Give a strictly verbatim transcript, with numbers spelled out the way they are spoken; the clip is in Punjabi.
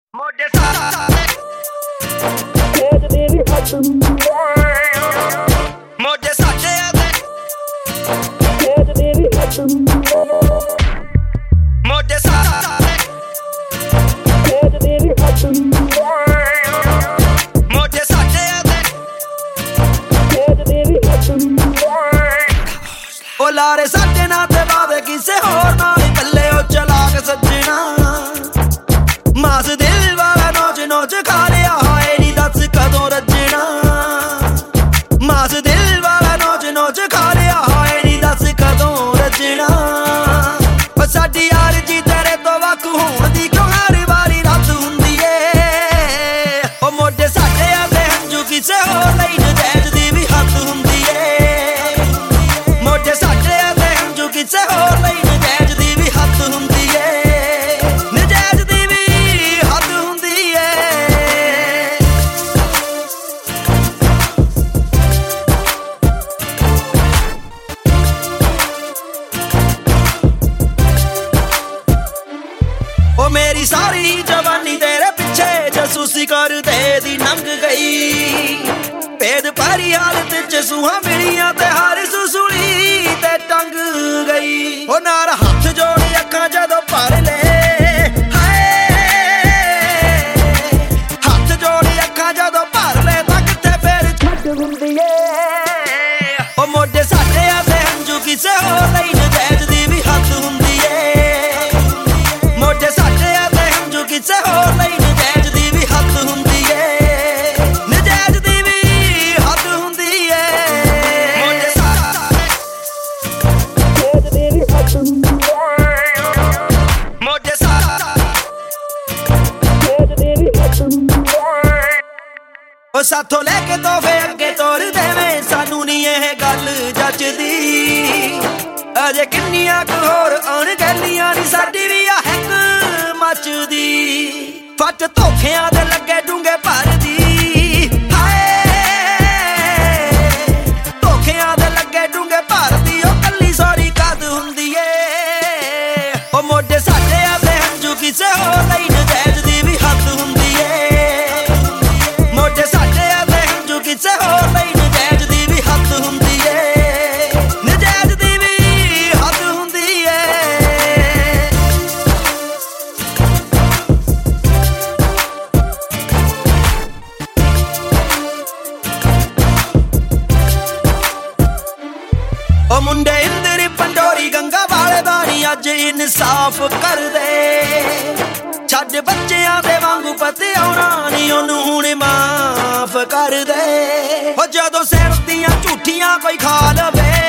ਮੋਢੇ ਸਾਡੇ ਮੋਢੇ ਸਾਡੇ ਮੋਢੇ ਸਾਡੇ ਮੋਢੇ ਸਾਡੇ ਉਹ ਲਾਰੇ ਸਾਡੇ ਨਾਲ ਤੇ ਵਾਵੇ ਕਿਸੇ ਹੋਰ ਨਾਲ ਇਕੱਲੇ ਉਹ ਚਲਾਕ ਸੱਜਣਾ ਮਾਸ ਦਿਲ ਵਾਲਾ ਨੋਚ ਨੋਚ ਖਾ ਲਿਆ ਹੋਏ ਨੀ ਦੱਸ ਕਦੋਂ ਰੱਜਣਾ ਮਾਸ ਦਿਲ ਵਾਲਾ ਨੋਚ ਨੋਚ ਖਾ ਲਿਆ ਹੋਏ ਨੀ ਦੱਸ ਕਦੋਂ ਰੱਜਣਾ ਉਹ ਸਾਡੀ ਯਾਰ ਜੀ ਤੇਰੇ ਤੋਂ ਵੱਖ ਹੋਣ ਦੀ ਕਿਉਂ ਹਰ ਵਾਰੀ ਰਾਤ ਹੁੰਦੀ ਏ ਉਹ ਮੋਢੇ ਸਾਡੇ ਆਦੇ ਹੰਝੂ ਕਿਸੇ ਹੋਰ ਲਈ ਨਜਾਇਜ਼ ਦੀ ਵੀ ਹੱਦ ਹੁੰਦੀ ਏ ਮੋਢੇ ਸਾਡੇ ਆਦੇ ਹੰਝੂ ਕਿਸੇ ਹੋਰ ਲਈ ਨਜਾਇਜ਼ ਦੀ ਵੀ ਹੱਦ ਹੁੰਦੀ ਏ ਨਜਾਇਜ਼ ਦੀ ਵੀ ਹੱਦ ਹੁੰਦੀ ਏ ਉਹ ਮੇਰੀ ਸਾਰੀ ਜਵਾਨੀ ਤੇਰੇ ਪਿੱਛੇ ਜਾਸੂਸੀ ਕਰਦੇ ਦੀ ਲੰਘ ਗਈ ਭੇਦ ਭਰੀ ਹਾਲਤ ਚ ਸੂਹਾਂ ਮਿਲੀਆਂ ਤੇ ਹਰ ਸੁਸੂਲੀ ਤੇ ਟੰਗ ਗਈ ਉਹ ਨਾਲ ਹੱਥ ਜੋੜ ਅੱਖਾਂ ਜਦੋਂ ਭਰ ਲੈ ਹਾਏ ਹੱਥ ਜੋੜ ਅੱਖਾਂ ਜਦੋਂ ਭਰ ਲੈ ਤਾਂ ਕਿੱਥੇ ਫੇਰ ਛੱਡ ਹੁੰਦੀ ਏ ਉਹ ਮੋਢੇ ਸਾਡੇ ਆਦੇ ਹੰਝੂ ਕਿਸੇ ਹੋਰ ਲਈ ਨਜਾਇਜ਼ ਦੀ ਵੀ ਹੱਦ ਹੁੰਦੀ ਏ ਮੋਢੇ ਸਾਡੇ ਆਦੇ ਹੰਝੂ ਕਿਸੇ ਹੋਰ ਲਈ ਨਜਾਇਜ਼ ਦੀ ਵੀ ਹੱਦ ਹੁੰਦੀ ਏ ਨਜਾਇਜ਼ ਦੀ ਵੀ ਹੱਦ ਹੁੰਦੀ ਏ ਮੋਢੇ ਸਾਡੇ ਮੋਢੇ ਸਾਡੇ ਉਹ ਸਾਥੋਂ ਲੈ ਕੇ ਤੋਹਫੇ ਅੱਗੇ ਤੋਰ ਦੇਵੇਂ ਸਾਨੂੰ ਨੀ ਇਹ ਗੱਲ ਜੱਜਦੀ ਅਜੇ ਕਿੰਨੀਆਂ ਕੁ ਹੋਰ ਆਉਣ ਗੈਲੀਆਂ ਨੀ ਸਾਡੀ ਵੀ ਆ ਹੈਕ ਮੱਚਦੀ ਫੱਟ ਧੋਖਿਆਂ ਦੇ ਲੱਗੇ ਡੂੰਗੇ ਭਰਦੀ ਹਾਏ ਧੋਖਿਆਂ ਦੇ ਲੱਗੇ ਡੂੰਗੇ ਭਰਦੀ ਉਹ ਕੱਲੀ ਸੋਰੀ ਕਦ ਹੁੰਦੀ ਏ ਉਹ ਮੋਢੇ ਸਾਡੇ ਆਦੇ ਹੰਝੂ ਕਿਸੇ ਹੋਰ ਲਈ ਨਜਾਇਜ਼ ਦੀ ਵੀ ਹੱਦ ਹੁੰਦੀ ਏ ਮੋਢੇ ਸਾਡੇ ਆਦੇ ਹੰਝੂ ਕਿਸੇ ਹੋਰ ਲਈ ਨਜਾਇਜ਼ ਦੀ ਵੀ ਹੱਦ ਹੁੰਦੀ ਏ ਨਜਾਇਜ਼ ਦੀ ਵੀ ਹੱਦ ਹੁੰਦੀ ਏ ਉਹ ਮੁੰਡੇ ਇੰਦਰੀ ਪੰਡੋਰੀ ਗੰਗਾ ਵਾਲੇ ਦਾ ਨੀ ਅੱਜ ਇਨਸਾਫ ਕਰਦੇ ਛੱਡ ਬੱਚਿਆਂ ਦੇ ਵਾਂਗੂ ਪਤੀ ਆਉਣਾ ਨੀ ਉਹਨੂੰ ਹੁਣ ਮਾਫ ਕਰ ਦੇ ਉਹ ਜਦੋਂ ਸਿਰ ਦੀਆਂ ਝੂਠੀਆਂ ਕੋਈ ਖਾ ਲਵੇ